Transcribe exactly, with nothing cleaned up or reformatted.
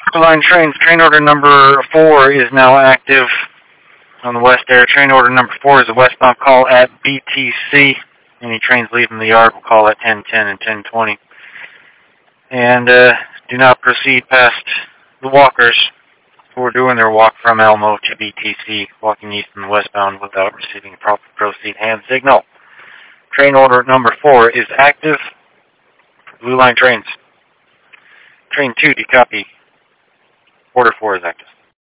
Blue Line trains, train order number four is now active on the West Air. Train order number four is a westbound call at B T C. Any trains leaving the yard will call at ten ten and ten twenty. And uh, do not proceed past the walkers who are doing their walk from Elmo to B T C, walking east and westbound without receiving a proper proceed hand signal. Train order number four is active for Blue Line trains. Train two, do you copy? Order four is active.